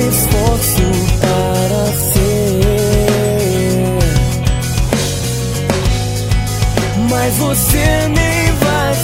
me esforço para ser, mas você nem vai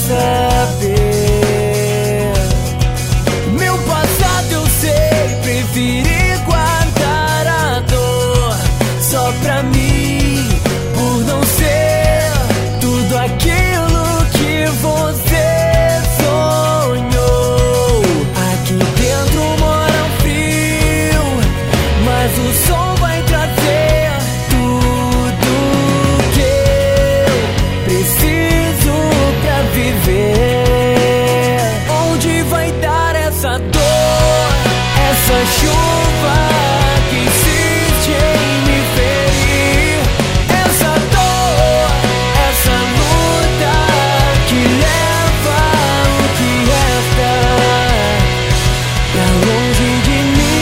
saber. Meu passado eu sei, preferi guardar a dor só pra mim, por não ser tudo aquilo que você sonhou. Aqui dentro mora um frio, mas o sol vai trazer tudo que eu preciso pra viver. Onde vai dar essa dor, essa chuva que insiste em me ferir? Essa dor, essa luta que leva o que resta pra longe de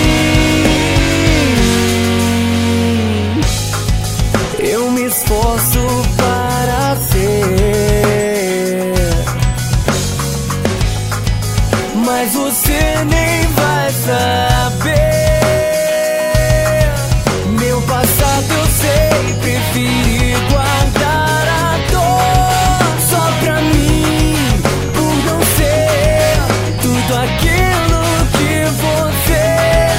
mim. Eu me esforço para ser, mas você nem vai saber. Meu passado eu sei, preferi guardar a dor só pra mim, por não ser tudo aquilo que você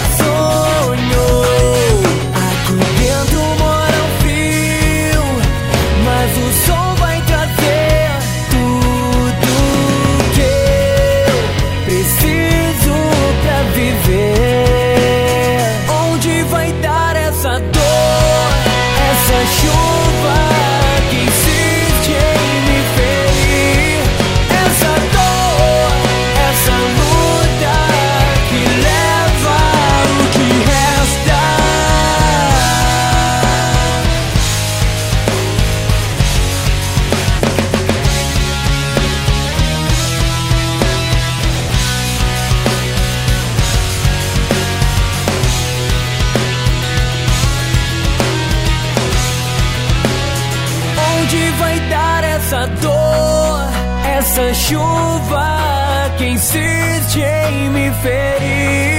sonhou. Aqui dentro mora um frio, mas o sol vai trazer tudo que eu preciso pra viver. Onde vai dar essa dor, essa chuva que insiste em me ferir? Essa dor, essa luta que leva o que resta. Onde vai dar essa dor, essa chuva que insiste em me ferir?